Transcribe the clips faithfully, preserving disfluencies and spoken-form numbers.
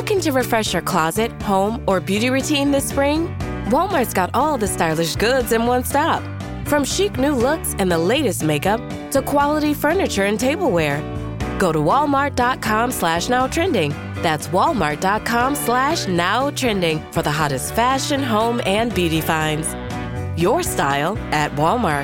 Looking to refresh your closet, home, or beauty routine this spring? Walmart's got all the stylish goods in one stop. From chic new looks and the latest makeup to quality furniture and tableware. Go to walmart.com slash now trending. That's walmart.com slash now trending for the hottest fashion, home, and beauty finds. Your style at Walmart.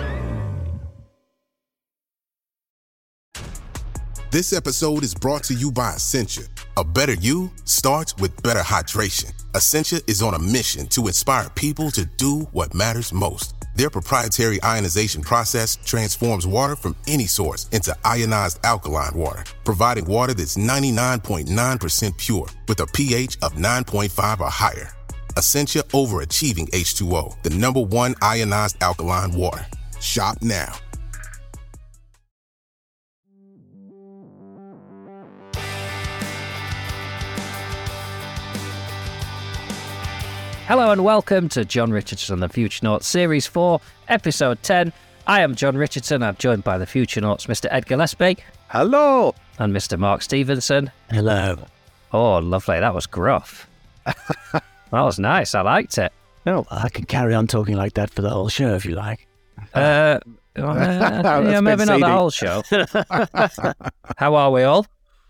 This episode is brought to you by Essentia. A better you starts with better hydration. Essentia is on a mission to inspire people to do what matters most. Their proprietary ionization process transforms water from any source into ionized alkaline water, providing water that's ninety-nine point nine percent pure with a pH of nine point five or higher. Essentia Overachieving H two O, the number one ionized alkaline water. Shop now. Hello and welcome to John Richardson, the Future Series four, Episode ten. I am John Richardson. I'm joined by the Future Mister Ed Gillespie. Hello. And Mister Mark Stevenson. Hello. Oh, lovely. That was gruff. That was nice. I liked it. Oh, I can carry on talking like that for the whole show if you like. Uh, uh yeah, maybe not the whole show. How are we all?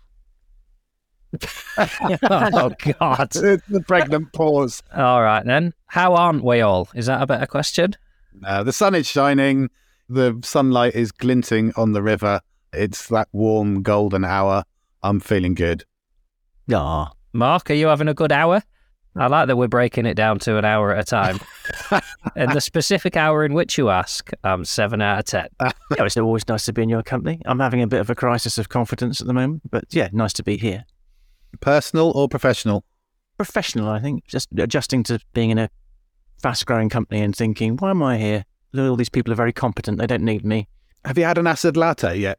Oh, God. It's the pregnant pause. All right, then. How aren't we all? Is that a better question? Uh, the sun is shining. The sunlight is glinting on the river. It's that warm, golden hour. I'm feeling good. Ah, Mark, are you having a good hour? I like that we're breaking it down to an hour at a time. And the specific hour in which you ask, I'm seven out of ten. yeah, it's always nice to be in your company. I'm having a bit of a crisis of confidence at the moment, but yeah, nice to be here. Personal or professional? Professional, I think. Just adjusting to being in a fast-growing company and thinking, why am I here? All these people are very competent. They don't need me. Have you had an acid latte yet?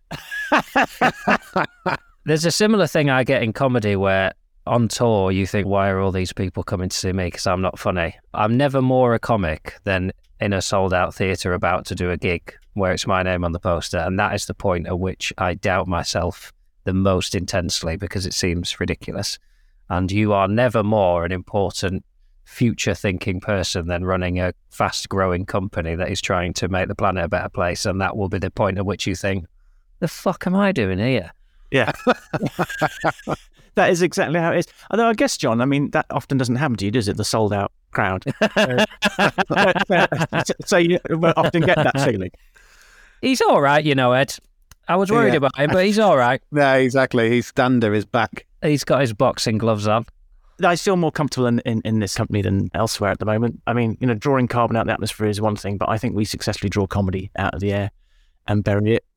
There's a similar thing I get in comedy where on tour you think, why are all these people coming to see me because I'm not funny? I'm never more a comic than in a sold-out theatre about to do a gig where it's my name on the poster, and that is the point at which I doubt myself the most intensely because it seems ridiculous. And you are never more an important future-thinking person than running a fast-growing company that is trying to make the planet a better place, and that will be the point at which you think, the fuck am I doing here? Yeah. That is exactly how it is. Although I guess, John, I mean, that often doesn't happen to you, does it? The sold-out crowd. So you often get that feeling. He's all right, you know, Ed. I was worried Yeah. about him, but he's all right. No, exactly. His stander is back. He's got his boxing gloves on. I feel more comfortable in, in, in this company than elsewhere at the moment. I mean, you know, drawing carbon out of the atmosphere is one thing, but I think we successfully draw comedy out of the air and bury it.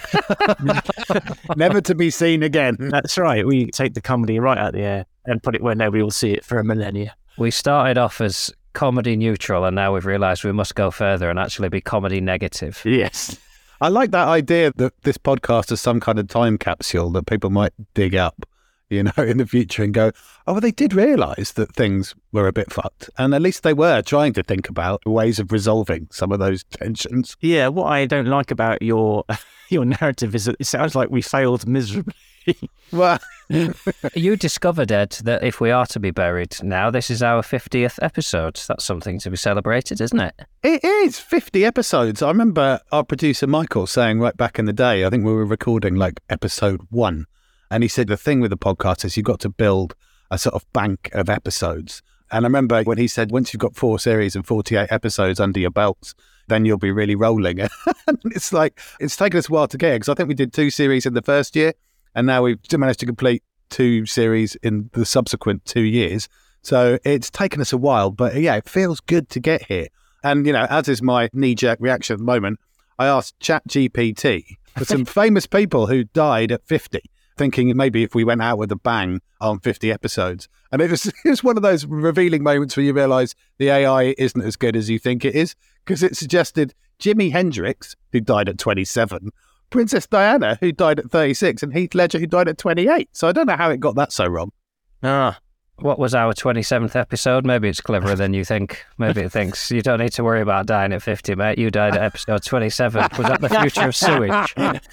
Never to be seen again. That's right. We take the comedy right out of the air and put it where nobody will see it for a millennia. We started off as comedy neutral, and now we've realised we must go further and actually be comedy negative. Yes. I like that idea that this podcast is some kind of time capsule that people might dig up, you know, in the future and go, oh, well, they did realise that things were a bit fucked. And at least they were trying to think about ways of resolving some of those tensions. Yeah, what I don't like about your your narrative is that it sounds like we failed miserably. Well, You discovered, Ed, that if we are to be buried now, this is our fiftieth episode. That's something to be celebrated, isn't it? it is fifty episodes. I remember our producer Michael saying right back in the day, I think we were recording like episode one. And he said the thing with the podcast is you've got to build a sort of bank of episodes. And I remember when he said, once you've got four series and forty-eight episodes under your belts, then you'll be really rolling. And it's like, it's taken us a while to get here because I think we did two series in the first year. And now we've managed to complete two series in the subsequent two years. So it's taken us a while, but yeah, it feels good to get here. And, you know, as is my knee-jerk reaction at the moment, I asked ChatGPT for some famous people who died at fifty, thinking maybe if we went out with a bang on fifty episodes. And it was, it was one of those revealing moments where you realise the A I isn't as good as you think it is, because it suggested Jimi Hendrix, who died at twenty-seven, Princess Diana, who died at thirty-six, and Heath Ledger, who died at twenty-eight. So I don't know how it got that so wrong. Ah, What was our twenty-seventh episode? Maybe it's cleverer than you think. Maybe it thinks you don't need to worry about dying at fifty, mate. You died at episode twenty-seven. Was that the future of sewage?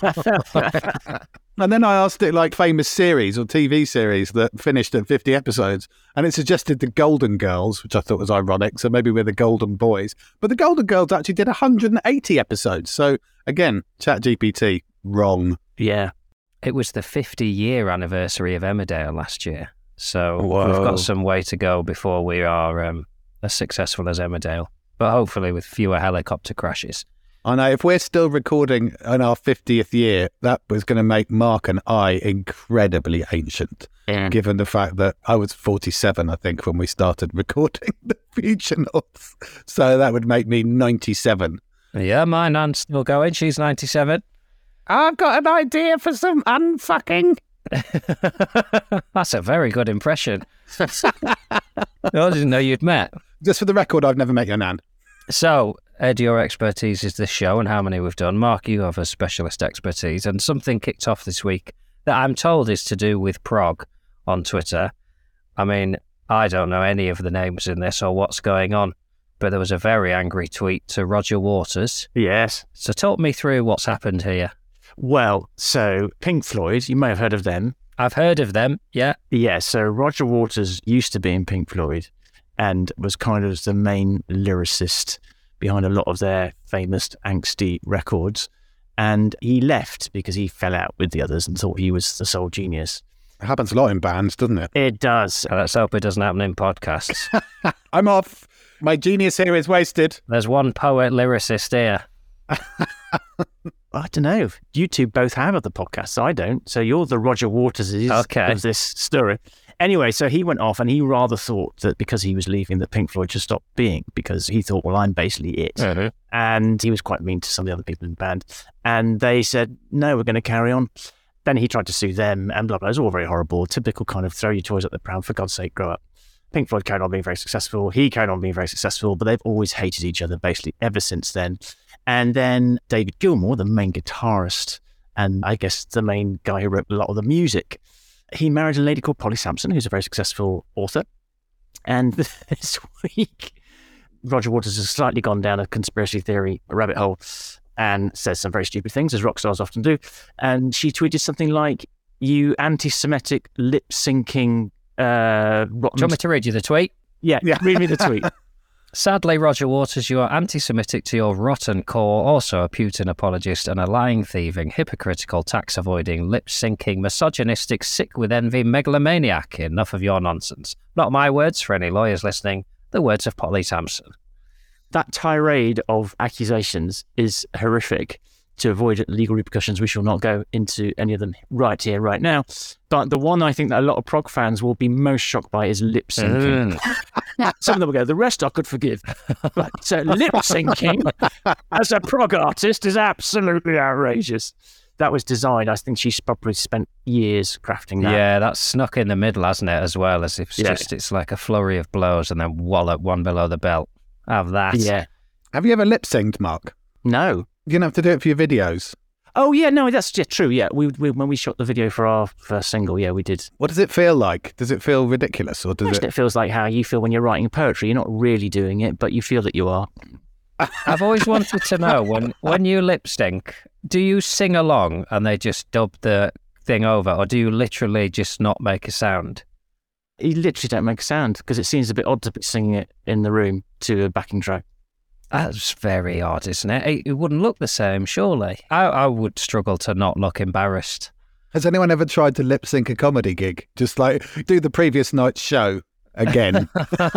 And then I asked it like famous series or T V series that finished at fifty episodes, and it suggested the Golden Girls, which I thought was ironic. So maybe we're the Golden Boys. But the Golden Girls actually did one hundred eighty episodes. So again, ChatGPT, wrong. Yeah. It was the fifty-year anniversary of Emmerdale last year. So Whoa. we've got some way to go before we are um, as successful as Emmerdale, but hopefully with fewer helicopter crashes. I know, if we're still recording in our fiftieth year, that was going to make Mark and I incredibly ancient, Yeah. given the fact that I was forty-seven, I think, when we started recording the Future North. So that would make me ninety-seven. Yeah, my nan's still going. She's ninety-seven. I've got an idea for some unfucking. That's a very good impression. I didn't know you'd met. Just for the record, I've never met your nan. So, Ed, your expertise is this show and how many we've done. Mark, you have a specialist expertise, and something kicked off this week that I'm told is to do with prog on Twitter. I mean, I don't know any of the names in this or what's going on, but there was a very angry tweet to Roger Waters. Yes. So talk me through what's happened here. Well, so Pink Floyd, you may have heard of them. I've heard of them, yeah. Yeah, so Roger Waters used to be in Pink Floyd and was kind of the main lyricist behind a lot of their famous angsty records. And he left because he fell out with the others and thought he was the sole genius. It happens a lot in bands, doesn't it? It does. So let's hope it doesn't happen in podcasts. I'm off. My genius here is wasted. There's one poet lyricist here. I don't know. You two both have other podcasts. I don't. So you're the Roger Waters Okay. of this story. Anyway, so he went off and he rather thought that because he was leaving that Pink Floyd should stop being, because he thought, well, I'm basically it. Mm-hmm. And he was quite mean to some of the other people in the band. And they said, no, we're going to carry on. Then he tried to sue them and blah, blah. It was all very horrible. Typical kind of throw your toys at the pram. For God's sake, grow up. Pink Floyd carried on being very successful. He carried on being very successful, but they've always hated each other basically ever since then. And then David Gilmour, the main guitarist, and I guess the main guy who wrote a lot of the music, he married a lady called Polly Sampson, who's a very successful author. And this week, Roger Waters has slightly gone down a conspiracy theory rabbit hole and says some very stupid things, as rock stars often do. And she tweeted something like, you anti-Semitic lip-syncing... Uh, rotten... Do you want me to read you the tweet? Yeah, Yeah. read me the tweet. Sadly, Roger Waters, you are anti-Semitic to your rotten core, also a Putin apologist and a lying, thieving, hypocritical, tax-avoiding, lip-syncing, misogynistic, sick with envy, megalomaniac. Enough of your nonsense. Not my words for any lawyers listening, the words of Polly Sampson. That tirade of accusations is horrific. To avoid legal repercussions, we shall not go into any of them right here, right now. But the one I think that a lot of prog fans will be most shocked by is lip syncing. Some of them will go, the rest I could forgive. But uh, lip syncing as a prog artist is absolutely outrageous. That was designed. I think she's probably spent years crafting that. Yeah, that's snuck in the middle, hasn't it, as well, as if it's Yeah. just it's like a flurry of blows and then wallop one below the belt. Have that. Yeah. Have you ever lip synced, Mark? No. You're going to have to do it for your videos. Oh, yeah, no, that's yeah, true. Yeah, we, we when we shot the video for our first single, yeah, we did. What does it feel like? Does it feel ridiculous, or does Imagine it? it feels like how you feel when you're writing poetry. You're not really doing it, but you feel that you are. I've always wanted to know, when, when you lip sync, do you sing along and they just dub the thing over, or do you literally just not make a sound? You literally don't make a sound because it seems a bit odd to be singing it in the room to a backing track. That's very odd, isn't it? It, it wouldn't look the same, surely. I, I would struggle to not look embarrassed. Has anyone ever tried to lip sync a comedy gig? Just like do the previous night's show again.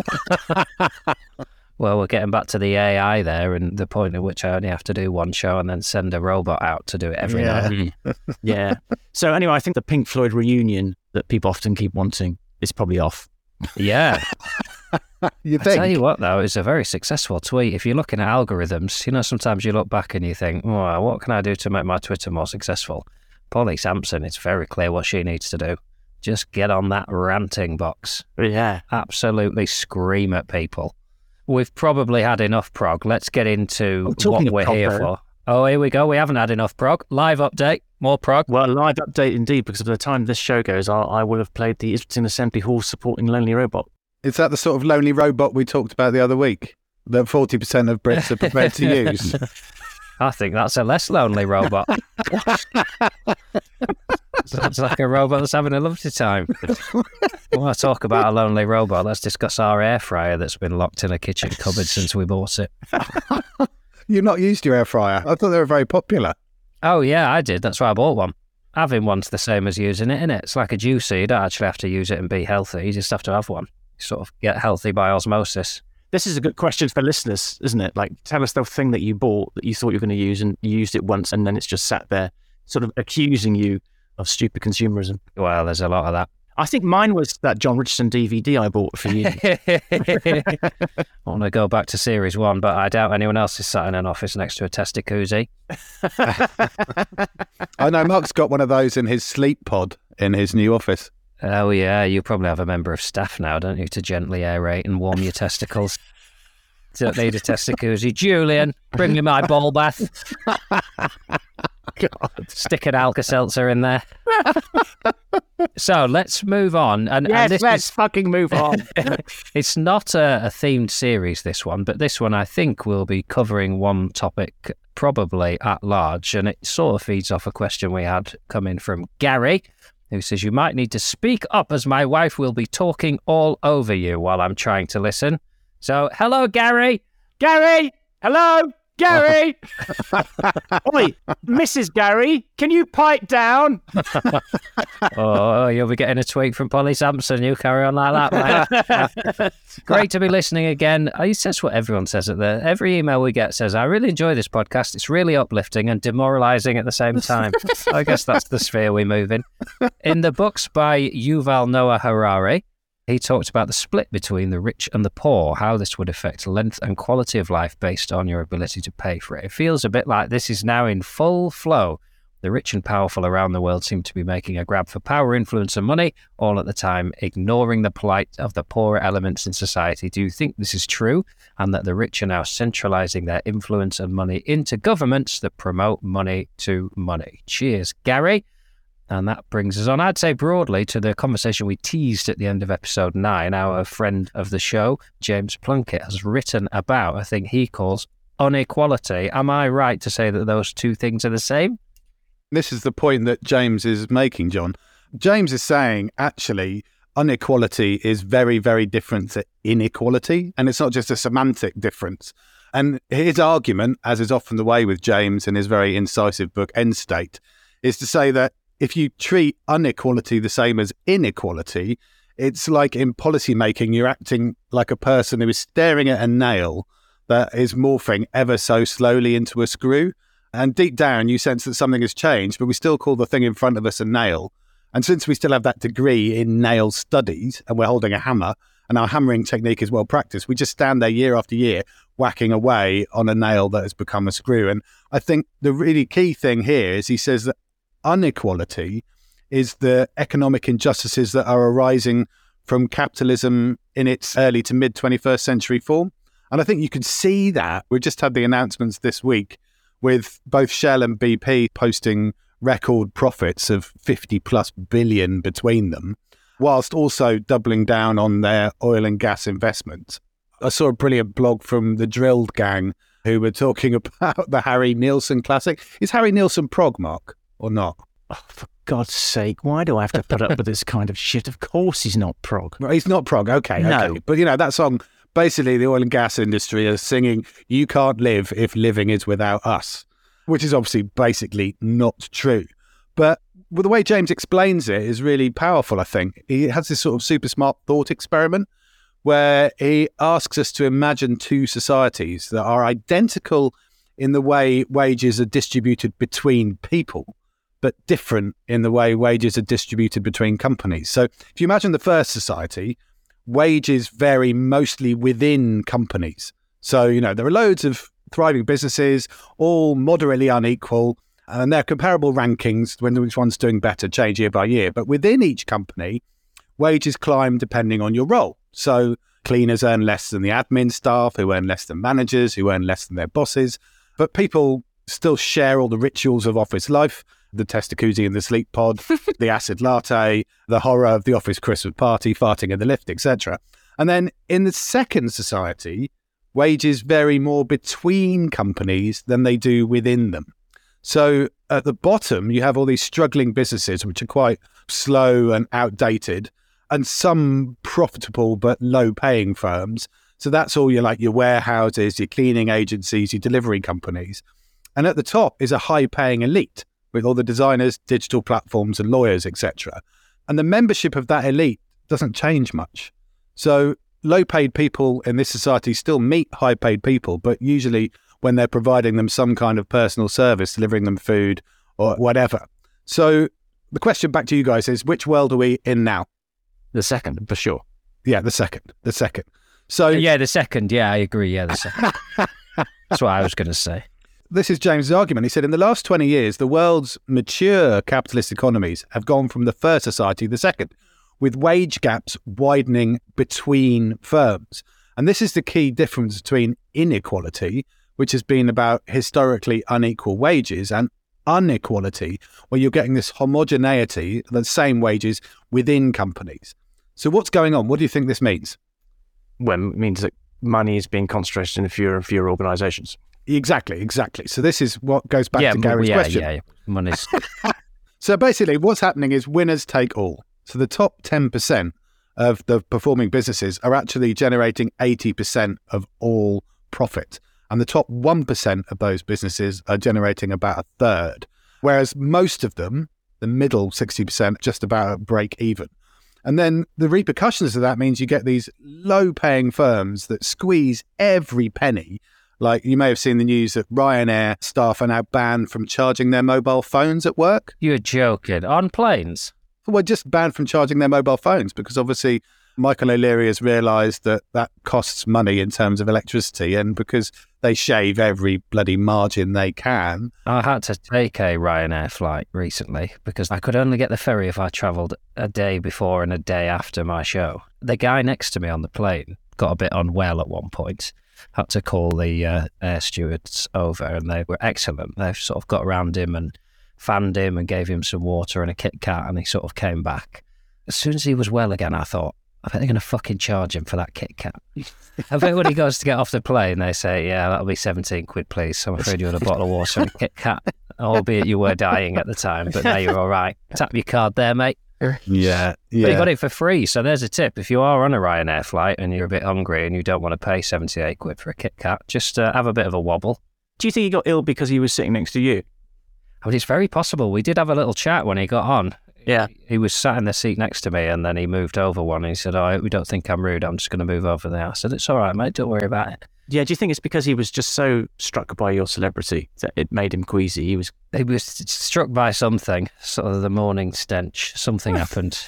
Well, we're getting back to the A I there, and the point at which I only have to do one show and then send a robot out to do it every Yeah. night. Yeah. So anyway, I think the Pink Floyd reunion that people often keep wanting is probably off. Yeah. You I think? tell you what, though, it's a very successful tweet. If you're looking at algorithms, you know, sometimes you look back and you think, oh, what can I do to make my Twitter more successful? Polly Sampson, it's very clear what she needs to do. Just get on that ranting box. Yeah. Absolutely scream at people. We've probably had enough prog. Let's get into Oh, talking what of we're prog, here though. for. Oh, here we go. We haven't had enough prog. Live update. More prog. Well, a live update indeed, because by the time this show goes, I, I will have played the Islington Assembly Hall supporting Lonely Robot. Is that the sort of lonely robot we talked about the other week that forty percent of Brits are prepared to use? I think that's a less lonely robot. Sounds like a robot that's having a lovely time. We want to talk about a lonely robot. Let's discuss our air fryer that's been locked in a kitchen cupboard since we bought it. You've not used your air fryer? I thought they were very popular. Oh, yeah, I did. That's why I bought one. Having one's the same as using it, innit? It's like a juicer. You don't actually have to use it and be healthy. You just have to have one. You sort of get healthy by osmosis. This is a good question for listeners, isn't it? Like, tell us the thing that you bought that you thought you were going to use and you used it once and then it's just sat there sort of accusing you of stupid consumerism. Well, there's a lot of that. I think mine was that John Richardson D V D I bought for you. I want to go back to series one, but I doubt anyone else is sat in an office next to a Testacuzzi. I know Mark's got one of those in his sleep pod in his new office. Oh, yeah, you probably have a member of staff now, don't you, to gently aerate and warm your testicles. Don't need a Testacuzzi. Julian, bring me my ball bath. God. Stick an Alka-Seltzer in there. So let's move on. And, yes, and this let's is, fucking move on. It's not a, a themed series, this one, but this one I think will be covering one topic probably at large, and it sort of feeds off a question we had come in from Gary, who says, you might need to speak up as my wife will be talking all over you while I'm trying to listen. So, hello, Gary. Gary! Hello! Gary! Oi, Missus Gary, can you pipe down? Oh, you'll be getting a tweet from Polly Sampson. You carry on like that, mate. Great to be listening again. He says what everyone says at the... Every email we get says, I really enjoy this podcast. It's really uplifting and demoralising at the same time. I guess that's the sphere we move in. In the books by Yuval Noah Harari, he talked about the split between the rich and the poor, how this would affect length and quality of life based on your ability to pay for it. It feels a bit like this is now in full flow. The rich and powerful around the world seem to be making a grab for power, influence and money, all at the time ignoring the plight of the poorer elements in society. Do you think this is true, and that the rich are now centralising their influence and money into governments that promote money to money? Cheers, Gary. And that brings us on, I'd say broadly, to the conversation we teased at the end of episode nine. Our friend of the show, James Plunkett, has written about a thing he calls inequality. Am I right to say that those two things are the same? This is the point that James is making, John. James is saying, actually, inequality is very, very different to inequality. And it's not just a semantic difference. And his argument, as is often the way with James in his very incisive book, End State, is to say that if you treat inequality the same as inequality, it's like in policy making, you're acting like a person who is staring at a nail that is morphing ever so slowly into a screw. And deep down, you sense that something has changed, but we still call the thing in front of us a nail. And since we still have that degree in nail studies and we're holding a hammer and our hammering technique is well practiced, we just stand there year after year whacking away on a nail that has become a screw. And I think the really key thing here is he says that inequality is the economic injustices that are arising from capitalism in its early to mid twenty-first century form. And I think you can see that. We just had the announcements this week with both Shell and B P posting record profits of fifty plus billion between them, whilst also doubling down on their oil and gas investments. I saw a brilliant blog from the Drilled Gang who were talking about the Harry Nilsson classic. Is Harry Nilsson prog, Mark? Or not? Oh, for God's sake, why do I have to put up with this kind of shit? Of course he's not prog. Well, he's not prog, okay, no. okay. But, you know, that song, basically the oil and gas industry is singing, you can't live if living is without us, which is obviously basically not true. But well, the way James explains it is really powerful, I think. He has this sort of super smart thought experiment where he asks us to imagine two societies that are identical in the way wages are distributed between people, but different in the way wages are distributed between companies. So if you imagine the first society, wages vary mostly within companies. So, you know, there are loads of thriving businesses, all moderately unequal, and there are comparable rankings when which one's doing better change year by year. But within each company, wages climb depending on your role. So cleaners earn less than the admin staff, who earn less than managers, who earn less than their bosses. But people still share all the rituals of office life, the testacuzzi in the sleep pod, the acid latte, the horror of the office Christmas party, farting in the lift, et cetera. And then in the second society, wages vary more between companies than they do within them. So at the bottom, you have all these struggling businesses, which are quite slow and outdated, and some profitable but low-paying firms. So that's all your like your warehouses, your cleaning agencies, your delivery companies. And at the top is a high-paying elite with all the designers, digital platforms and lawyers, et cetera. And the membership of that elite doesn't change much. So low-paid people in this society still meet high-paid people, but usually when they're providing them some kind of personal service, delivering them food or whatever. So the question back to you guys is, which world are we in now? The second, for sure. Yeah, the second, the second. So yeah, the second. Yeah, I agree. Yeah, the second. That's what I was going to say. This is James's argument. He said, in the last twenty years, the world's mature capitalist economies have gone from the first society to the second, with wage gaps widening between firms. And this is the key difference between inequality, which has been about historically unequal wages, and inequality, where you're getting this homogeneity, the same wages within companies. So what's going on? What do you think this means? Well, it means that money is being concentrated in fewer and fewer organisations. Exactly, exactly. So this is what goes back yeah, to Gary's yeah, question. Yeah, yeah. Money's... So basically what's happening is winners take all. So the top ten percent of the performing businesses are actually generating eighty percent of all profit. And the top one percent of those businesses are generating about a third. Whereas most of them, the middle sixty percent, just about break even. And then the repercussions of that means you get these low-paying firms that squeeze every penny. Like you may have seen the news that Ryanair staff are now banned from charging their mobile phones at work. You're joking. On planes? Well, just banned from charging their mobile phones because obviously Michael O'Leary has realised that that costs money in terms of electricity, and because they shave every bloody margin they can. I had to take a Ryanair flight recently because I could only get the ferry if I travelled a day before and a day after my show. The guy next to me on the plane got a bit unwell at one point. Had to call the uh, air stewards over, and they were excellent. They sort of got around him and fanned him and gave him some water and a Kit Kat, and he sort of came back. As soon as he was well again, I thought, I bet they're going to fucking charge him for that Kit Kat. I bet when he goes to get off the plane, they say, yeah, that'll be seventeen quid, please. I'm afraid you had a bottle of water and a Kit Kat, albeit you were dying at the time, but now you're all right. Tap your card there, mate. Yeah, yeah. But you got it for free, so there's a tip. If you are on a Ryanair flight and you're a bit hungry and you don't want to pay seventy-eight quid for a Kit Kat, just uh, have a bit of a wobble. Do you think he got ill because he was sitting next to you? I mean, it's very possible. We did have a little chat when he got on. Yeah. He, he was sat in the seat next to me, and then he moved over one and he said, oh, we don't think I'm rude. I'm just going to move over there. I said, it's all right, mate. Don't worry about it. Yeah, do you think it's because he was just so struck by your celebrity that it made him queasy? He was He was struck by something, sort of the morning stench. Something happened.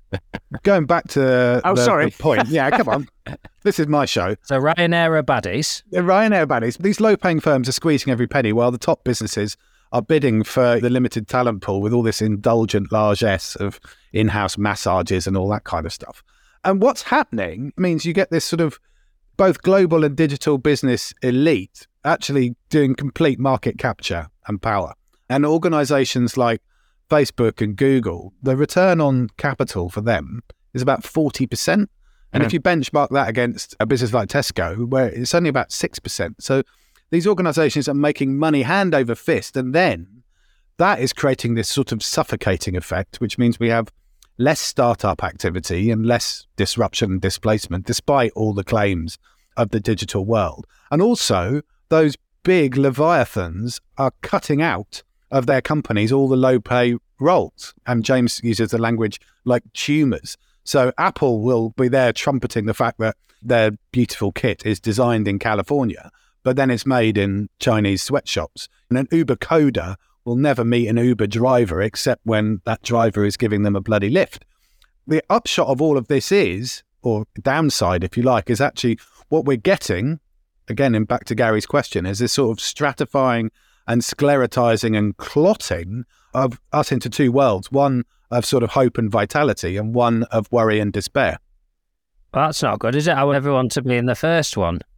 Going back to oh, the, sorry. the point. Yeah, come on. This is my show. So Ryanair are baddies. The Ryanair baddies. These low-paying firms are squeezing every penny while the top businesses are bidding for the limited talent pool with all this indulgent largesse of in-house massages and all that kind of stuff. And what's happening means you get this sort of both global and digital business elite actually doing complete market capture and power. And organizations like Facebook and Google, the return on capital for them is about forty percent. And Mm. if you benchmark that against a business like Tesco, where it's only about six percent. So these organizations are making money hand over fist. And then that is creating this sort of suffocating effect, which means we have less startup activity and less disruption and displacement, despite all the claims of the digital world. And also, those big leviathans are cutting out of their companies all the low-pay roles. And James uses the language like tumours. So Apple will be there trumpeting the fact that their beautiful kit is designed in California, but then it's made in Chinese sweatshops. And an Uber coder will never meet an Uber driver except when that driver is giving them a bloody lift. The upshot of all of this is, or downside, if you like, is actually what we're getting, again, in back to Gary's question, is this sort of stratifying and sclerotizing and clotting of us into two worlds, one of sort of hope and vitality and one of worry and despair. Well, that's not good, is it? I want everyone to be in the first one.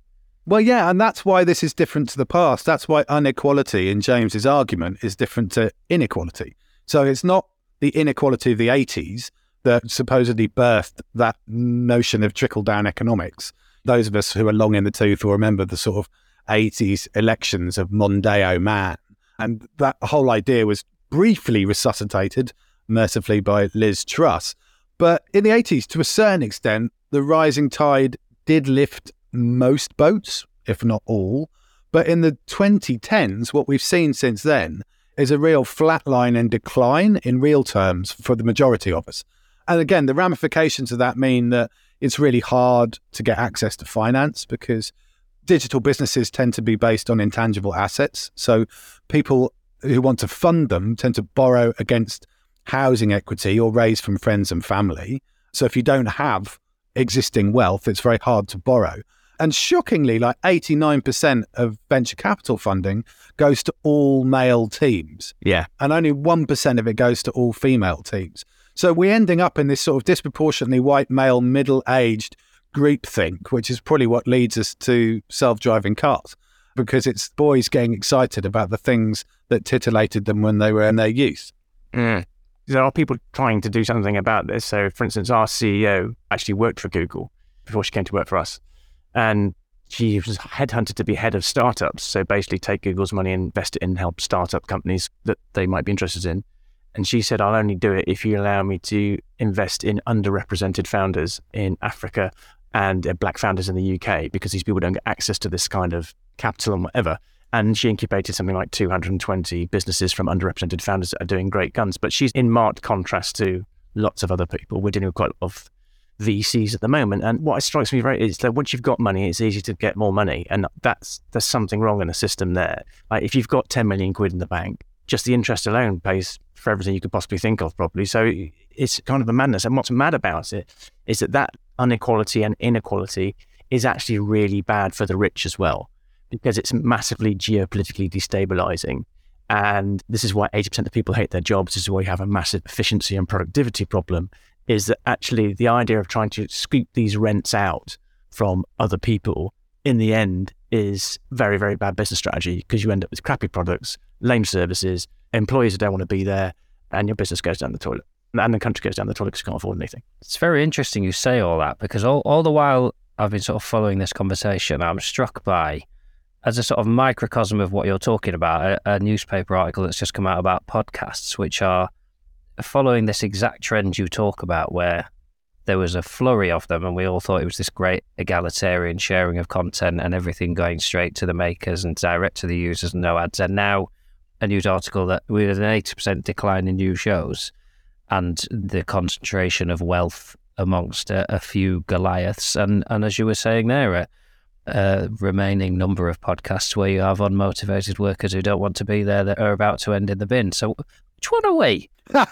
Well, yeah, and that's why this is different to the past. That's why inequality in James's argument is different to inequality. So it's not the inequality of the eighties that supposedly birthed that notion of trickle-down economics. Those of us who are long in the tooth will remember the sort of eighties elections of Mondeo Man. And that whole idea was briefly resuscitated, mercifully, by Liz Truss. But in the eighties, to a certain extent, the rising tide did lift most boats, if not all. But in the twenty tens, what we've seen since then is a real flatline and decline in real terms for the majority of us. And again, the ramifications of that mean that it's really hard to get access to finance because digital businesses tend to be based on intangible assets. So people who want to fund them tend to borrow against housing equity or raise from friends and family. So if you don't have existing wealth, it's very hard to borrow. And shockingly, like eighty-nine percent of venture capital funding goes to all male teams. Yeah. And only one percent of it goes to all female teams. So we're ending up in this sort of disproportionately white male, middle-aged groupthink, which is probably what leads us to self-driving cars, because it's boys getting excited about the things that titillated them when they were in their youth. Mm. There are people trying to do something about this. So, for instance, our C E O actually worked for Google before she came to work for us. And she was headhunted to be head of startups. So basically take Google's money and invest it in help startup companies that they might be interested in. And she said, I'll only do it if you allow me to invest in underrepresented founders in Africa and uh, black founders in the U K, because these people don't get access to this kind of capital and whatever. And she incubated something like two hundred twenty businesses from underrepresented founders that are doing great guns. But she's in marked contrast to lots of other people. We're dealing with quite a lot of V Cs at the moment. And what strikes me very is that once you've got money, it's easy to get more money. And that's there's something wrong in the system there. Like if you've got ten million quid in the bank, just the interest alone pays for everything you could possibly think of probably. So it's kind of a madness. And what's mad about it is that that inequality and inequality is actually really bad for the rich as well, because it's massively geopolitically destabilizing. And this is why eighty percent of people hate their jobs. This is why you have a massive efficiency and productivity problem, is that actually the idea of trying to scoop these rents out from other people in the end is very, very bad business strategy, because you end up with crappy products, lame services, employees who don't want to be there, and your business goes down the toilet. And the country goes down the toilet because you can't afford anything. It's very interesting you say all that, because all, all the while I've been sort of following this conversation, I'm struck by, as a sort of microcosm of what you're talking about, a, a newspaper article that's just come out about podcasts, which are following this exact trend you talk about, where there was a flurry of them and we all thought it was this great egalitarian sharing of content and everything going straight to the makers and direct to the users and no ads. And now a news article that we had an eighty percent decline in new shows and the concentration of wealth amongst a, a few Goliaths. And, and as you were saying there, a, a remaining number of podcasts where you have unmotivated workers who don't want to be there that are about to end in the bin. So which one are we?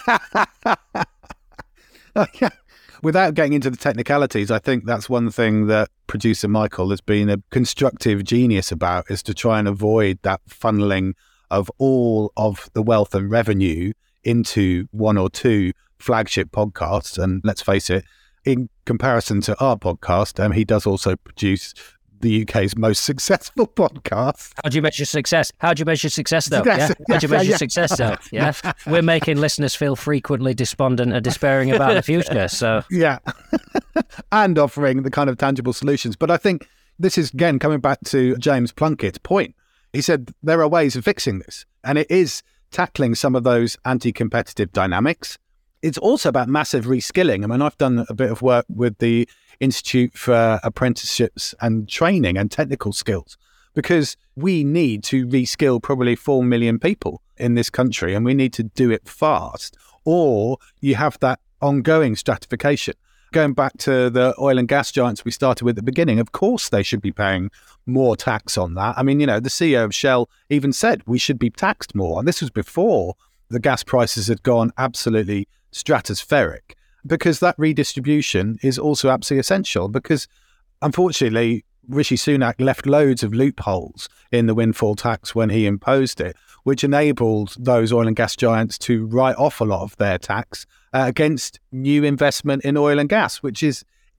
Without getting into the technicalities, I think that's one thing that producer Michael has been a constructive genius about, is to try and avoid that funneling of all of the wealth and revenue into one or two flagship podcasts. And let's face it, in comparison to our podcast, um, he does also produce the U K's most successful podcast. How do you measure success? How do you measure success, though? Success. Yeah? How do you measure Yeah. success, though? Yeah, we're making listeners feel frequently despondent and despairing about the future. So Yeah. And offering the kind of tangible solutions. But I think this is, again, coming back to James Plunkett's point. He said there are ways of fixing this, and it is tackling some of those anti-competitive dynamics. It's also about massive reskilling. I mean, I've done a bit of work with the Institute for Apprenticeships and Training and Technical Skills, because we need to reskill probably four million people in this country, and we need to do it fast, or you have that ongoing stratification. Going back to the oil and gas giants we started with at the beginning, of course they should be paying more tax on that. I mean, you know, the C E O of Shell even said we should be taxed more. And this was before the gas prices had gone absolutely stratospheric, because that redistribution is also absolutely essential. Because unfortunately, Rishi Sunak left loads of loopholes in the windfall tax when he imposed it, which enabled those oil and gas giants to write off a lot of their tax uh, against new investment in oil and gas, which is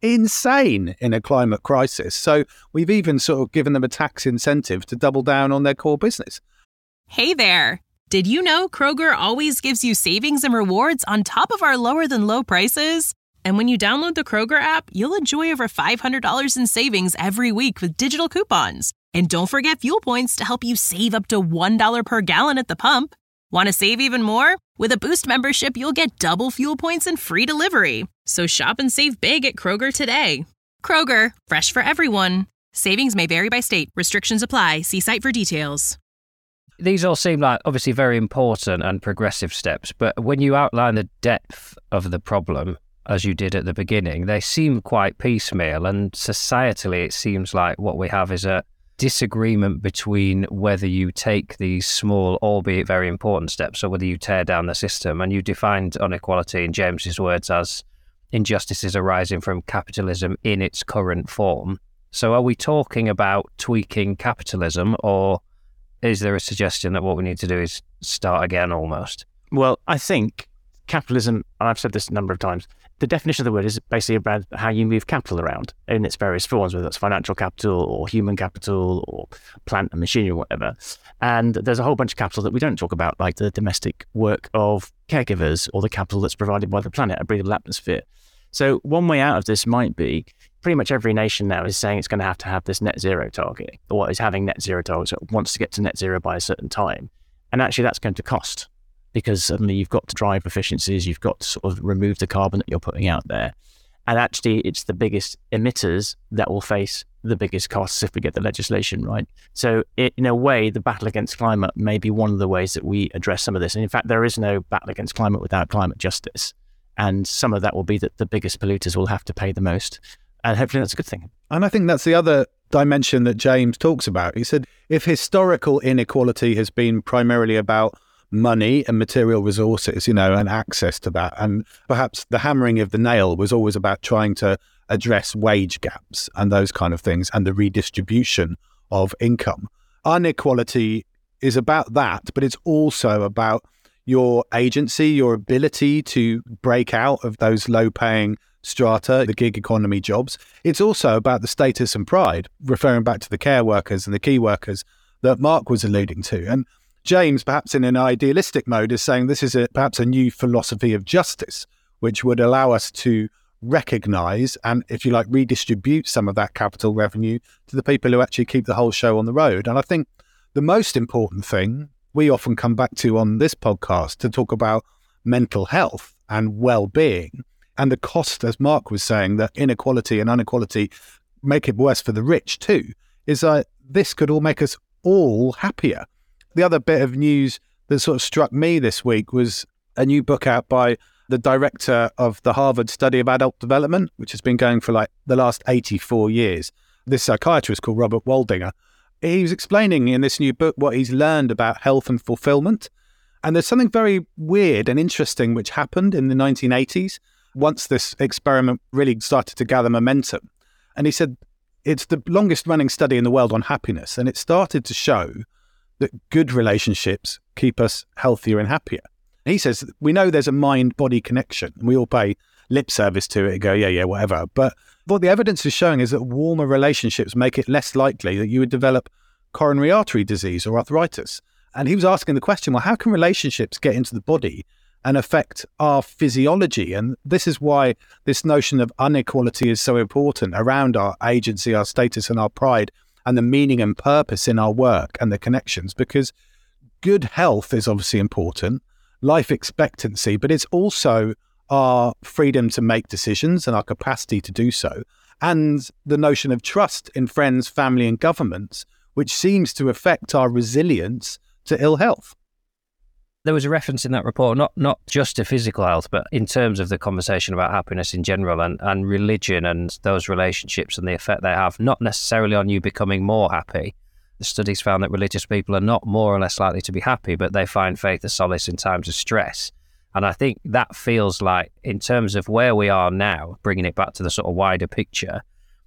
insane in a climate crisis. So we've even sort of given them a tax incentive to double down on their core business. Hey there. Did you know Kroger always gives you savings and rewards on top of our lower than low prices? And when you download the Kroger app, you'll enjoy over five hundred dollars in savings every week with digital coupons. And don't forget fuel points to help you save up to one dollar per gallon at the pump. Want to save even more? With a Boost membership, you'll get double fuel points and free delivery. So shop and save big at Kroger today. Kroger, fresh for everyone. Savings may vary by state. Restrictions apply. See site for details. These all seem like obviously very important and progressive steps, but when you outline the depth of the problem, as you did at the beginning, they seem quite piecemeal, and societally it seems like what we have is a disagreement between whether you take these small, albeit very important steps, or whether you tear down the system. And you defined inequality, in James's words, as injustices arising from capitalism in its current form. So are we talking about tweaking capitalism, or is there a suggestion that what we need to do is start again almost? Well, I think capitalism, and I've said this a number of times, the definition of the word is basically about how you move capital around in its various forms, whether that's financial capital or human capital or plant and machinery or whatever. And there's a whole bunch of capital that we don't talk about, like the domestic work of caregivers or the capital that's provided by the planet, a breathable atmosphere. So one way out of this might be pretty much every nation now is saying it's going to have to have this net zero target, or is having net zero targets, or wants to get to net zero by a certain time. And actually that's going to cost, because suddenly you've got to drive efficiencies, you've got to sort of remove the carbon that you're putting out there. And actually it's the biggest emitters that will face the biggest costs if we get the legislation right. So it, in a way, the battle against climate may be one of the ways that we address some of this. And in fact, there is no battle against climate without climate justice. And some of that will be that the biggest polluters will have to pay the most. And hopefully that's a good thing. And I think that's the other dimension that James talks about. He said, if historical inequality has been primarily about money and material resources, you know, and access to that, and perhaps the hammering of the nail was always about trying to address wage gaps and those kind of things and the redistribution of income. Inequality is about that, but it's also about your agency, your ability to break out of those low-paying strata, the gig economy jobs. It's also about the status and pride, referring back to the care workers and the key workers that Mark was alluding to. And James, perhaps in an idealistic mode, is saying this is a, perhaps a new philosophy of justice, which would allow us to recognise and, if you like, redistribute some of that capital revenue to the people who actually keep the whole show on the road. And I think the most important thing we often come back to on this podcast to talk about mental health and well-being, and the cost, as Mark was saying, that inequality and inequality make it worse for the rich too, is that this could all make us all happier. The other bit of news that sort of struck me this week was a new book out by the director of the Harvard Study of Adult Development, which has been going for like the last eighty-four years. This psychiatrist called Robert Waldinger. He was explaining in this new book what he's learned about health and fulfillment. And there's something very weird and interesting which happened in the nineteen eighties. Once this experiment really started to gather momentum. And he said, it's the longest running study in the world on happiness. And it started to show that good relationships keep us healthier and happier. And he says, we know there's a mind-body connection. And we all pay lip service to it and go, yeah, yeah, whatever. But what the evidence is showing is that warmer relationships make it less likely that you would develop coronary artery disease or arthritis. And he was asking the question, well, how can relationships get into the body and affect our physiology? And this is why this notion of inequality is so important around our agency, our status and our pride, and the meaning and purpose in our work and the connections, because good health is obviously important, life expectancy, but it's also our freedom to make decisions and our capacity to do so, and the notion of trust in friends, family and governments, which seems to affect our resilience to ill health. There was a reference in that report, not not just to physical health, but in terms of the conversation about happiness in general and, and religion and those relationships and the effect they have, not necessarily on you becoming more happy. The studies found that religious people are not more or less likely to be happy, but they find faith a solace in times of stress. And I think that feels like, in terms of where we are now, bringing it back to the sort of wider picture,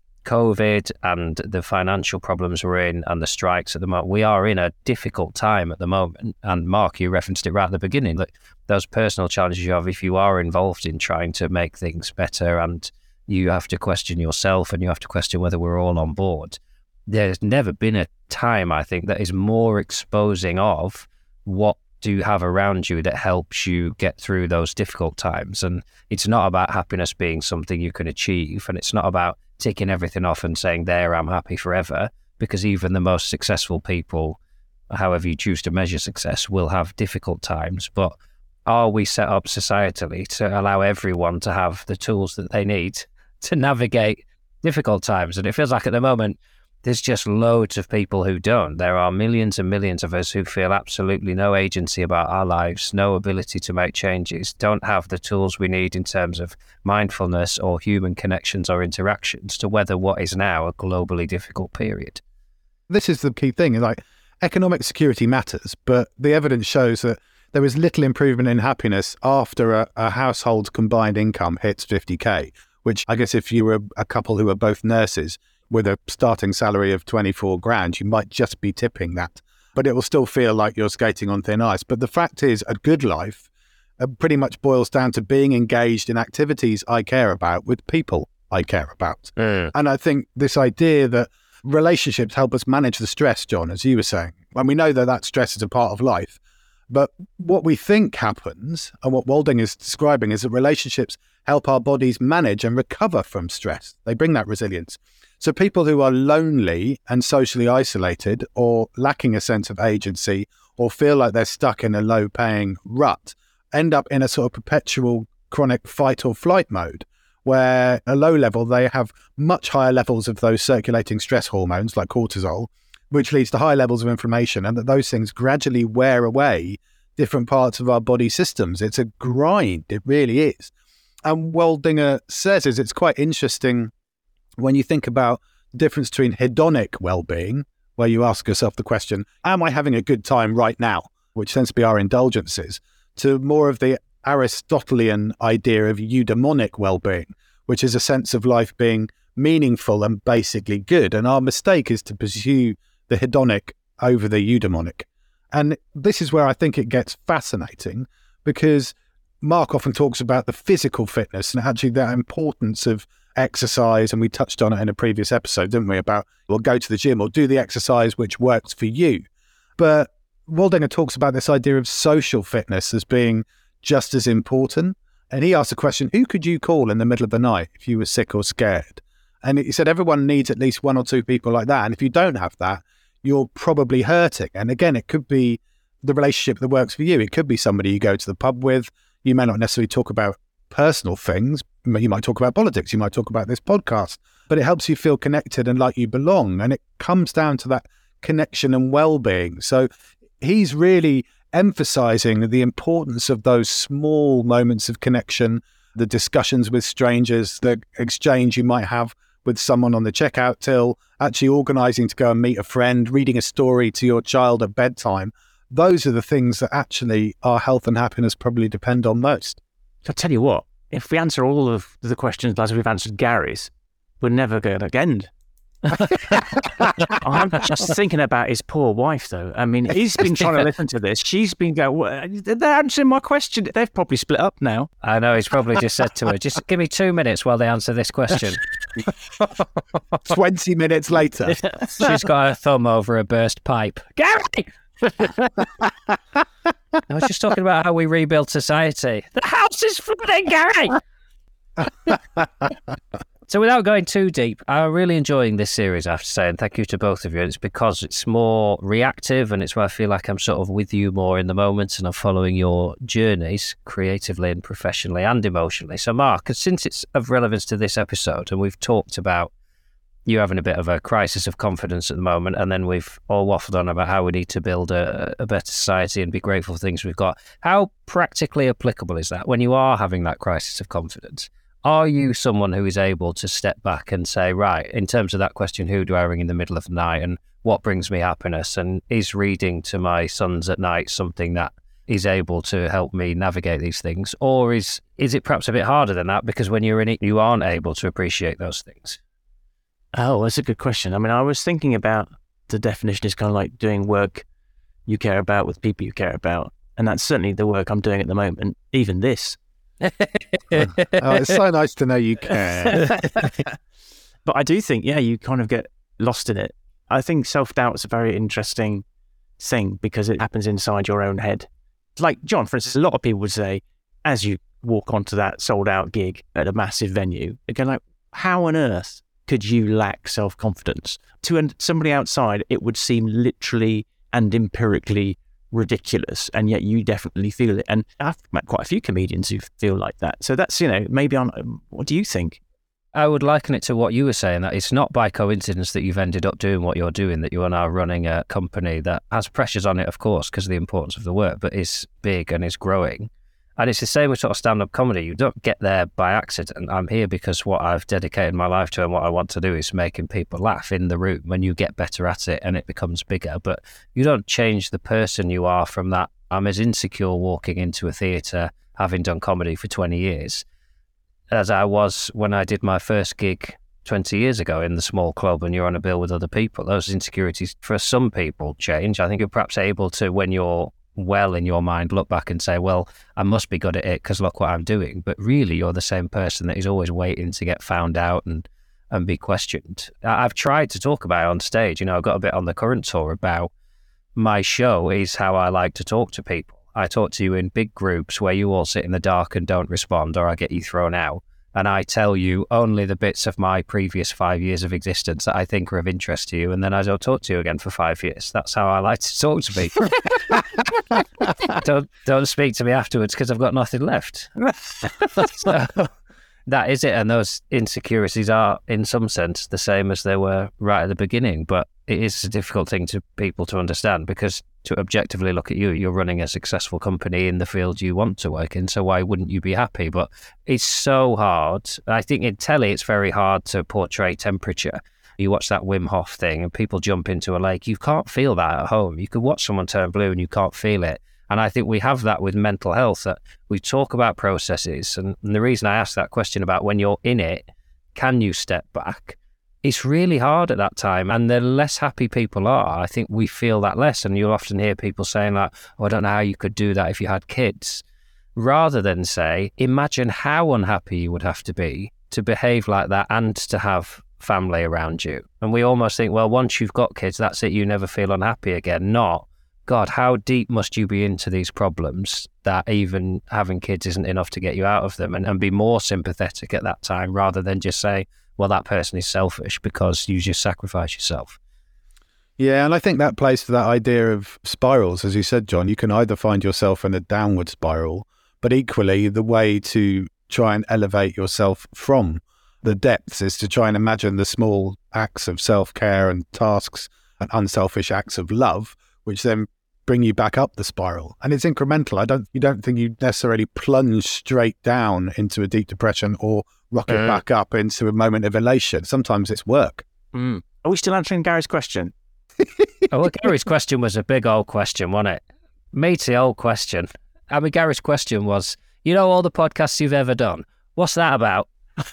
COVID and the financial problems we're in and the strikes at the moment, we are in a difficult time at the moment. And Mark, you referenced it right at the beginning, that those personal challenges you have if you are involved in trying to make things better and you have to question yourself and you have to question whether we're all on board. There's never been a time, I think, that is more exposing of what do you have around you that helps you get through those difficult times. And it's not about happiness being something you can achieve, and it's not about ticking everything off and saying, there, I'm happy forever, because even the most successful people, however you choose to measure success, will have difficult times. But are we set up societally to allow everyone to have the tools that they need to navigate difficult times? And it feels like at the moment, there's just loads of people who don't. There are millions and millions of us who feel absolutely no agency about our lives, no ability to make changes, don't have the tools we need in terms of mindfulness or human connections or interactions to weather what is now a globally difficult period. This is the key thing. Like, economic security matters, but the evidence shows that there is little improvement in happiness after a, a household's combined income hits fifty K, which I guess if you were a couple who were both nurses with a starting salary of twenty-four grand, you might just be tipping that, but it will still feel like you're skating on thin ice. But the fact is, a good life uh, pretty much boils down to being engaged in activities I care about with people I care about. Mm. And I think this idea that relationships help us manage the stress, John, as you were saying, and we know that that stress is a part of life. But what we think happens, and what Walding is describing, is that relationships help our bodies manage and recover from stress. They bring that resilience. So people who are lonely and socially isolated, or lacking a sense of agency, or feel like they're stuck in a low-paying rut, end up in a sort of perpetual chronic fight or flight mode, where at a low level they have much higher levels of those circulating stress hormones like cortisol, which leads to high levels of inflammation, and that those things gradually wear away different parts of our body systems. It's a grind, it really is. And Waldinger says is it's quite interesting when you think about the difference between hedonic well-being, where you ask yourself the question, am I having a good time right now, which tends to be our indulgences, to more of the Aristotelian idea of eudaimonic well-being, which is a sense of life being meaningful and basically good. And our mistake is to pursue the hedonic over the eudaimonic. And this is where I think it gets fascinating, because Mark often talks about the physical fitness and actually the importance of exercise. And we touched on it in a previous episode, didn't we, about, well, go to the gym or do the exercise which works for you. But Waldinger talks about this idea of social fitness as being just as important. And he asked the question, who could you call in the middle of the night if you were sick or scared? And he said everyone needs at least one or two people like that. And if you don't have that, you're probably hurting. And again, it could be the relationship that works for you. It could be somebody you go to the pub with. You may not necessarily talk about personal things. You might talk about politics. You might talk about this podcast. But it helps you feel connected and like you belong. And it comes down to that connection and well-being. So he's really emphasizing the importance of those small moments of connection, the discussions with strangers, the exchange you might have with someone on the checkout till, actually organising to go and meet a friend, reading a story to your child at bedtime. Those are the things that actually our health and happiness probably depend on most. I'll tell you what, if we answer all of the questions as we've answered Gary's, we're never going to end. I'm just thinking about his poor wife, though. I mean, he's been trying to listen to this. She's been going, they're answering my question. They've probably split up now. I know, he's probably just said to her, just give me two minutes while they answer this question. twenty minutes later. She's got her thumb over a burst pipe. Gary! I was just talking about how we rebuild society. The house is flooding, Gary! So without going too deep, I'm really enjoying this series, I have to say, and thank you to both of you. It's because it's more reactive, and it's where I feel like I'm sort of with you more in the moment, and I'm following your journeys creatively and professionally and emotionally. So Mark, since it's of relevance to this episode, and we've talked about you having a bit of a crisis of confidence at the moment, and then we've all waffled on about how we need to build a, a better society and be grateful for things we've got. How practically applicable is that when you are having that crisis of confidence? Are you someone who is able to step back and say, right, in terms of that question, who do I ring in the middle of the night and what brings me happiness? And is reading to my sons at night something that is able to help me navigate these things? Or is is it perhaps a bit harder than that because when you're in it, you aren't able to appreciate those things? Oh, that's a good question. I mean, I was thinking about the definition is kind of like doing work you care about with people you care about. And that's certainly the work I'm doing at the moment. Even this. Oh, it's so nice to know you care. But I do think, yeah, you kind of get lost in it. I think self-doubt is a very interesting thing because it happens inside your own head. Like John, for instance, a lot of people would say, as you walk onto that sold-out gig at a massive venue, again, like, how on earth could you lack self-confidence? To somebody outside, it would seem literally and empirically ridiculous, and yet you definitely feel it. And I've met quite a few comedians who feel like that. So that's, you know, maybe on, what do you think? I would liken it to what you were saying, that it's not by coincidence that you've ended up doing what you're doing, that you are now running a company that has pressures on it, of course, because of the importance of the work, but is big and is growing. And it's the same with sort of stand-up comedy. You don't get there by accident. I'm here because what I've dedicated my life to and what I want to do is making people laugh in the room. When you get better at it and it becomes bigger, but you don't change the person you are from that. I'm as insecure walking into a theatre, having done comedy for twenty years, as I was when I did my first gig twenty years ago in the small club and you're on a bill with other people. Those insecurities for some people change. I think you're perhaps able to, when you're well in your mind, look back and say, well, I must be good at it because look what I'm doing. But really, you're the same person that is always waiting to get found out and, and be questioned. I've tried to talk about it on stage. You know, I got a bit on the current tour about my show is how I like to talk to people. I talk to you in big groups where you all sit in the dark and don't respond, or I get you thrown out. And I tell you only the bits of my previous five years of existence that I think are of interest to you, and then I don't talk to you again for five years. That's how I like to talk to people. don't don't speak to me afterwards because I've got nothing left. So, that is it. And those insecurities are, in some sense, the same as they were right at the beginning. But it is a difficult thing to people to understand because to objectively look at you, you're running a successful company in the field you want to work in. So why wouldn't you be happy? But it's so hard. I think in telly, it's very hard to portray temperature. You watch that Wim Hof thing and people jump into a lake. You can't feel that at home. You could watch someone turn blue and you can't feel it. And I think we have that with mental health, that we talk about processes. And the reason I asked that question about when you're in it, can you step back? It's really hard at that time. And the less happy people are, I think we feel that less. And you'll often hear people saying like, oh, I don't know how you could do that if you had kids. Rather than say, imagine how unhappy you would have to be to behave like that and to have family around you. And we almost think, well, once you've got kids, that's it. You never feel unhappy again. Not, God, how deep must you be into these problems that even having kids isn't enough to get you out of them, and, and be more sympathetic at that time rather than just say, well, that person is selfish because you just sacrifice yourself. Yeah, and I think that plays to that idea of spirals. As you said, John, you can either find yourself in a downward spiral, but equally the way to try and elevate yourself from the depths is to try and imagine the small acts of self-care and tasks and unselfish acts of love, which then bring you back up the spiral. And it's incremental. I don't, you don't think you necessarily plunge straight down into a deep depression or rocket uh. back up into a moment of elation. Sometimes it's work. Mm. Are we still answering Gary's question? Oh, well, Gary's question was a big old question, wasn't it? Meaty old question. I mean, Gary's question was, you know, all the podcasts you've ever done, what's that about?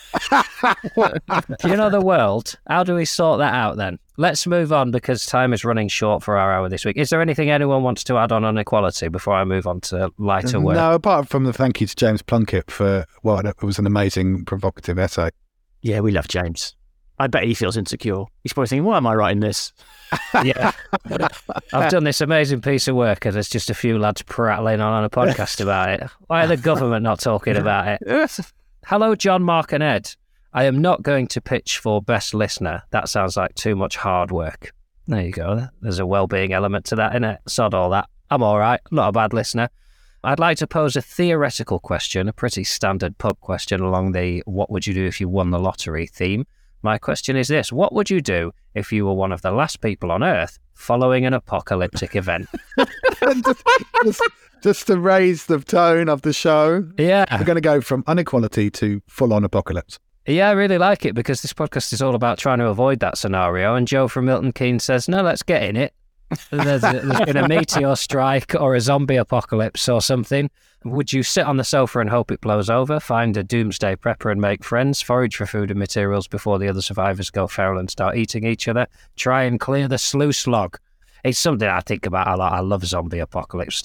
You know, the world. How do we sort that out then? Let's move on because time is running short for our hour this week. Is there anything anyone wants to add on inequality before I move on to lighter work? No, apart from the thank you to James Plunkett for, well, it was an amazing, provocative essay. Yeah, we love James. I bet he feels insecure. He's probably thinking, why am I writing this? Yeah. I've done this amazing piece of work and there's just a few lads prattling on, on a podcast about it. Why are the government not talking about it? Hello, John, Mark and Ed. I am not going to pitch for best listener. That sounds like too much hard work. There you go. There's a well-being element to that, innit? Sod all that. I'm all right. Not a bad listener. I'd like to pose a theoretical question, a pretty standard pub question along the what would you do if you won the lottery theme. My question is this. What would you do if you were one of the last people on Earth following an apocalyptic event? just, just, just to raise the tone of the show. Yeah. We're going to go from inequality to full-on apocalypse. Yeah, I really like it because this podcast is all about trying to avoid that scenario. And Joe from Milton Keynes says, no, let's get in it. There's, a, there's been a meteor strike or a zombie apocalypse or something. Would you sit on the sofa and hope it blows over, find a doomsday prepper and make friends, forage for food and materials before the other survivors go feral and start eating each other, try and clear the sluice log? It's something I think about a lot. I love zombie apocalypse stuff.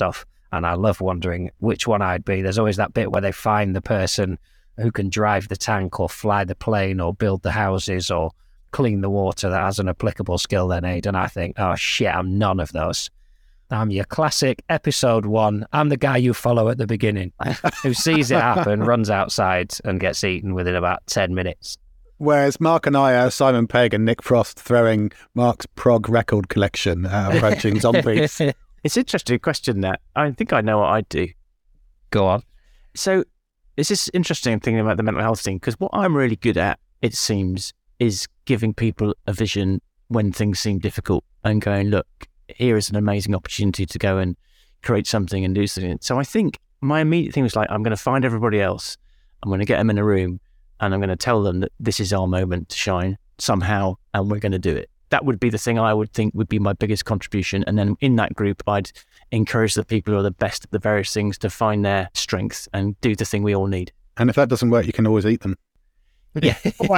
And I love wondering which one I'd be. There's always that bit where they find the person who can drive the tank or fly the plane or build the houses or clean the water that has an applicable skill they need. And I think, oh shit, I'm none of those. I'm your classic episode one. I'm the guy you follow at the beginning who sees it happen, runs outside and gets eaten within about ten minutes. Whereas Mark and I are Simon Pegg and Nick Frost throwing Mark's prog record collection at approaching zombies. It's an interesting question that. I think I know what I'd do. Go on. So it's this interesting thing about the mental health thing, because what I'm really good at, it seems, is giving people a vision when things seem difficult and going, look, here is an amazing opportunity to go and create something and do something. So I think my immediate thing was like, I'm going to find everybody else. I'm going to get them in a room and I'm going to tell them that this is our moment to shine somehow and we're going to do it. That would be the thing I would think would be my biggest contribution. And then in that group, I'd encourage the people who are the best at the various things to find their strengths and do the thing we all need. And if that doesn't work, you can always eat them. Yeah.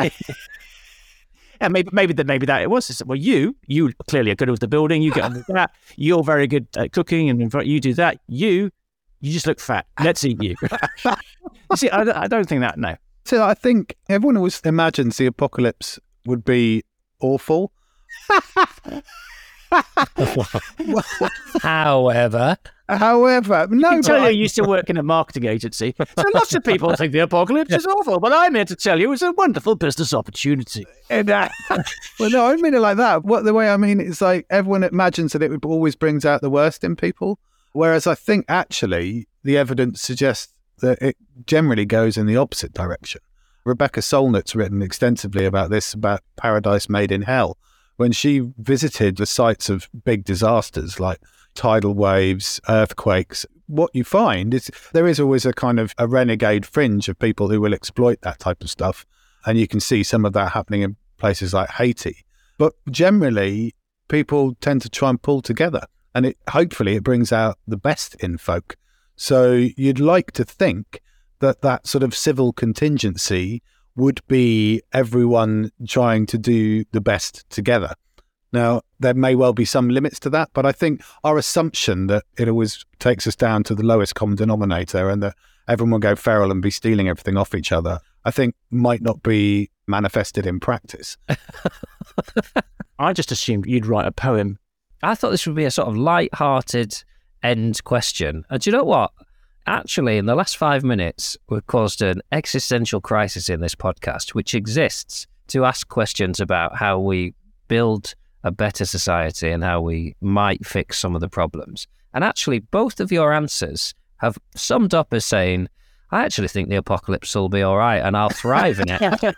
And maybe maybe that maybe that it was. Well, you you clearly are good with the building. You get on with that. You're very good at cooking, and you do that. You you just look fat. Let's eat you. You see, I, I don't think that. No. So I think everyone always imagines the apocalypse would be awful. However, However, no. I can tell but you, I- you used to work in a marketing agency. So lots of people think the apocalypse is awful, but I'm here to tell you it's a wonderful business opportunity. And, uh, well, no, I don't mean it like that. What the way I mean is like everyone imagines that it always brings out the worst in people, whereas I think actually the evidence suggests that it generally goes in the opposite direction. Rebecca Solnit's written extensively about this, about Paradise Made in Hell, when she visited the sites of big disasters like tidal waves, earthquakes. What you find is there is always a kind of a renegade fringe of people who will exploit that type of stuff. And you can see some of that happening in places like Haiti. But generally, people tend to try and pull together. And it hopefully it brings out the best in folk. So you'd like to think that that sort of civil contingency would be everyone trying to do the best together. Now, there may well be some limits to that, but I think our assumption that it always takes us down to the lowest common denominator and that everyone will go feral and be stealing everything off each other, I think might not be manifested in practice. I just assumed you'd write a poem. I thought this would be a sort of light-hearted end question. And do you know what? Actually, in the last five minutes, we've caused an existential crisis in this podcast, which exists to ask questions about how we build a better society and how we might fix some of the problems. And actually, both of your answers have summed up as saying, I actually think the apocalypse will be all right and I'll thrive in it.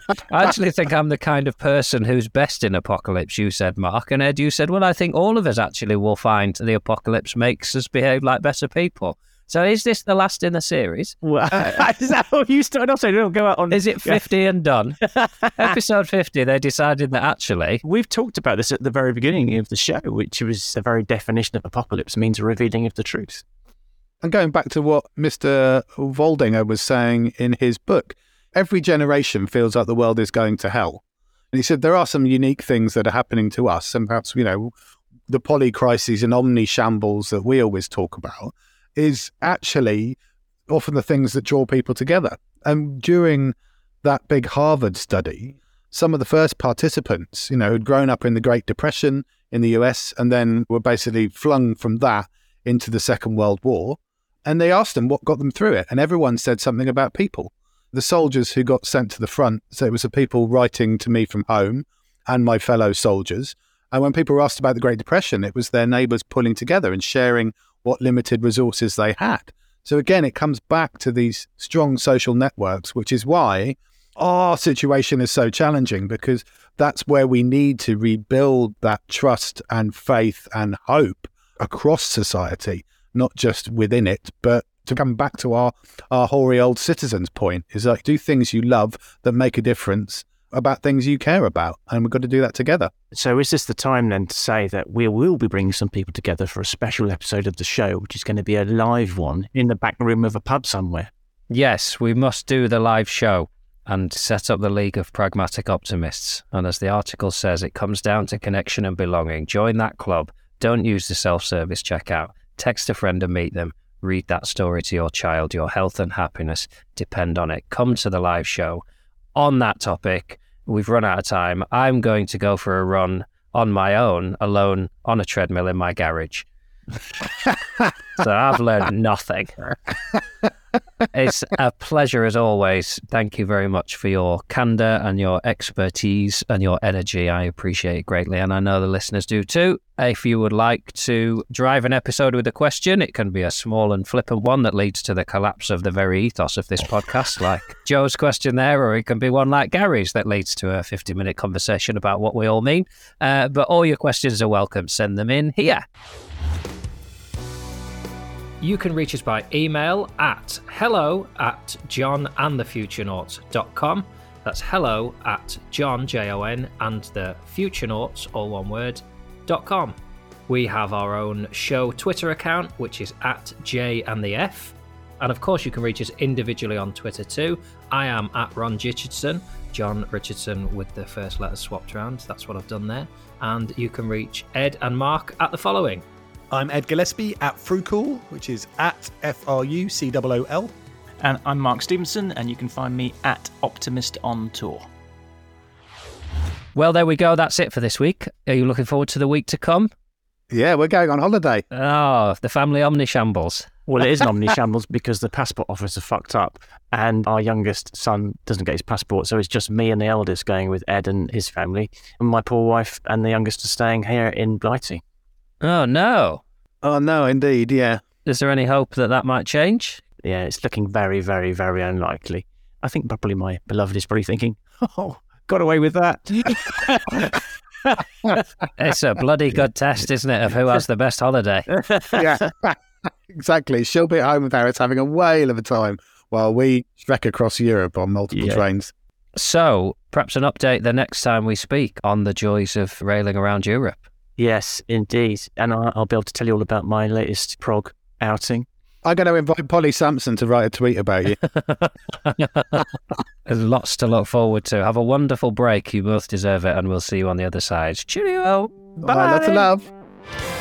I actually think I'm the kind of person who's best in apocalypse, you said, Mark. And Ed, you said, well, I think all of us actually will find the apocalypse makes us behave like better people. So is this the last in the series? Well, is that what you started off saying? It'll go out on. Is it fifty and done? Episode fifty, they decided that actually... We've talked about this at the very beginning of the show, which was the very definition of apocalypse means a revealing of the truth. And going back to what Mister Waldinger was saying in his book, every generation feels like the world is going to hell. And he said there are some unique things that are happening to us, and perhaps, you know, the poly crises and omni shambles that we always talk about is actually often the things that draw people together. And during that big Harvard study, some of the first participants, you know, had grown up in the Great Depression in the U S and then were basically flung from that into the Second World War. And they asked them what got them through it. And everyone said something about people. The soldiers who got sent to the front, so it was the people writing to me from home and my fellow soldiers. And when people were asked about the Great Depression, it was their neighbours pulling together and sharing what limited resources they had. So again, it comes back to these strong social networks, which is why our situation is so challenging, because that's where we need to rebuild that trust and faith and hope across society, not just within it, but to come back to our, our hoary old citizens point, is like do things you love that make a difference about things you care about. And we've got to do that together. So is this the time then to say that we will be bringing some people together for a special episode of the show, which is going to be a live one in the back room of a pub somewhere? Yes, we must do the live show and set up the League of Pragmatic Optimists. And as the article says, it comes down to connection and belonging. Join that club. Don't use the self-service checkout. Text a friend and meet them. read that story to your child. Your health and happiness depend on it. Come to the live show on that topic. We've run out of time. I'm going to go for a run on my own, alone, on a treadmill in my garage. So I've learned nothing. It's a pleasure as always. Thank you very much for your candour and your expertise and your energy. I appreciate it greatly, and I know the listeners do too. If you would like to drive an episode with a question, it can be a small and flippant one that leads to the collapse of the very ethos of this podcast, like Joe's question there, or it can be one like Gary's that leads to a fifty-minute conversation about what we all mean. Uh, but all your questions are welcome. Send them in here. You can reach us by email at hello at johnandthefuturenauts dot com. That's hello at john, J O N, and the futurenauts, all one word, dot com. We have our own show Twitter account, which is at J and the F. And of course, you can reach us individually on Twitter too. I am at Ron Richardson, John Richardson with the first letter swapped around. That's what I've done there. And you can reach Ed and Mark at the following. I'm Ed Gillespie at Frucool, which is at F R U C O O L. And I'm Mark Stevenson, and you can find me at Optimist on Tour. Well, there we go. That's it for this week. Are you looking forward to the week to come? Yeah, we're going on holiday. Oh, the family omnishambles. Well, it is an omnishambles because the passport office are fucked up, and our youngest son doesn't get his passport, so it's just me and the eldest going with Ed and his family, and my poor wife and the youngest are staying here in Blighty. Oh, no. Oh, no, indeed, yeah. Is there any hope that that might change? Yeah, it's looking very, very, very unlikely. I think probably my beloved is probably thinking, oh, got away with that. It's a bloody good test, isn't it, of who has the best holiday? Yeah, exactly. She'll be at home with Harris having a whale of a time while we trek across Europe on multiple Yeah. trains. So, perhaps an update the next time we speak on the joys of railing around Europe. Yes, indeed. And I- I'll be able to tell you all about my latest prog outing. I'm going to invite Polly Sampson to write a tweet about you. There's lots to look forward to. Have a wonderful break. You both deserve it, and we'll see you on the other side. Cheerio! Bye. Lots of love.